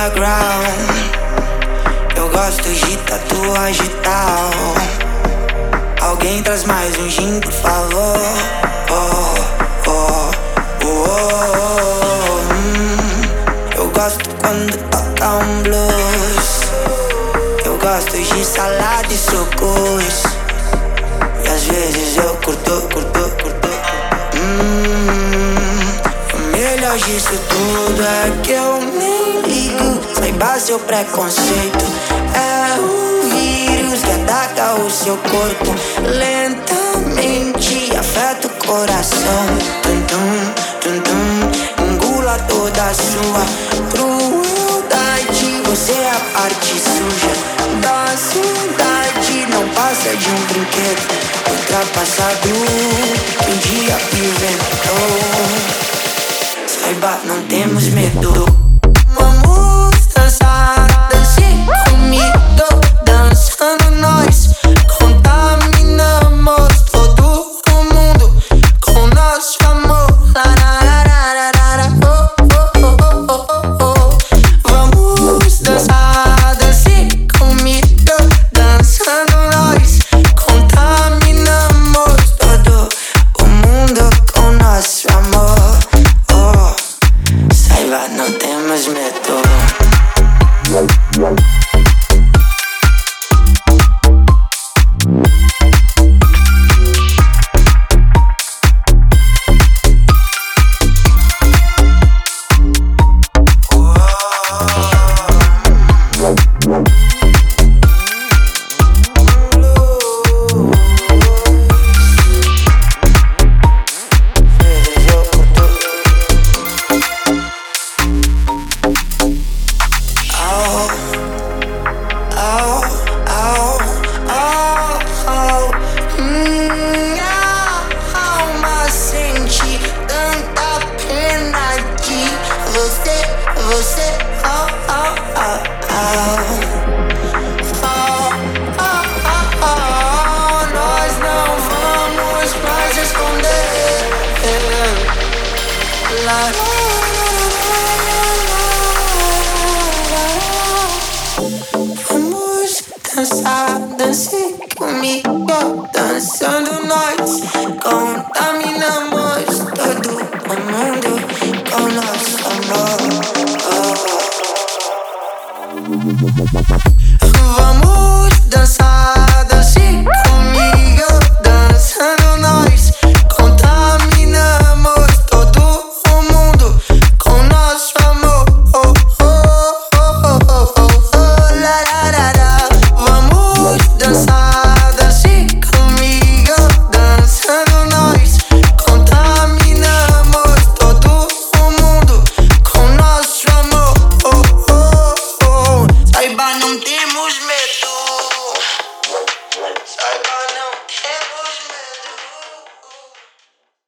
underground. Eu gosto de tatuagem e tal. Alguém traz mais um gin, por favor. Eu gosto quando toca um blues. Eu gosto de salada e sucos. E às vezes eu curto. O melhor disso tudo é que eu nem ligo. Saiba seu preconceito. É um vírus que ataca o seu corpo. Lentamente afeta o coração. Engula toda a sua crueldade. Você é a parte suja da cidade. Não passa de um brinquedo ultrapassado que um dia inventou. Saiba, não temos medo. Vamos dançar, dance comigo. Dançando nós contaminamos todo o mundo com nosso amor. Vamos dançar, dance comigo. Dançando nós contaminamos todo o mundo com nosso amor. Saiba, não temos medo. Nós não vamos mais esconder. Vamos dançar, dance comigo. Dançando nós contaminamos todo o mundo com nosso amor. Vamos dançar, dance comigo. Dançando nós contaminamos todo o mundo com nosso amor. La la la la.